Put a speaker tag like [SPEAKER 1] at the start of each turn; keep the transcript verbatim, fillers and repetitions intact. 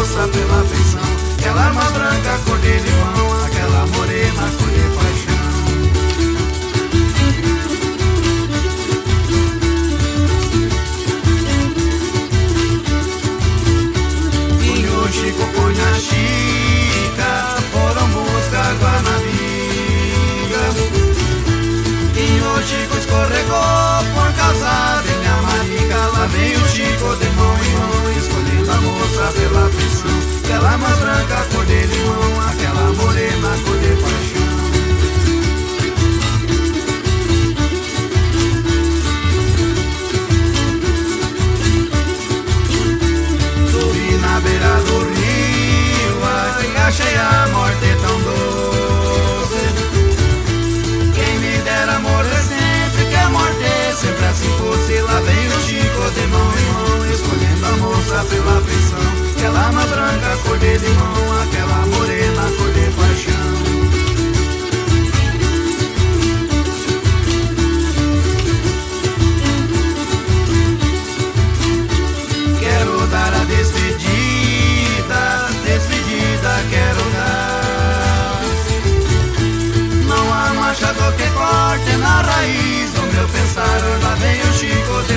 [SPEAKER 1] moça pela feição. Aquela alma branca, cor de limão, aquela morena, cor de paixão. Punho Chico, punho a Chica, foram buscar água na viga. E o Chico escorregou por causa de minha marica. Lá vem o Chico de mão em mão, escolhendo a moça pela feição. Aquela mais branca, cor de limão, aquela morena, cor de paixão. Subi na beira do rio e achei a morte tão doce. Quem me dera morrer sempre, que a morte sempre assim fosse. Lá vem o Chico de mão em mão, escolhendo a moça pela feição. Aquela mais branca, cor de limão, aquela morena, cor de paixão. Quero dar a despedida, despedida quero dar. Não há machado que corte na raiz do meu pensar. Lá vem o Chico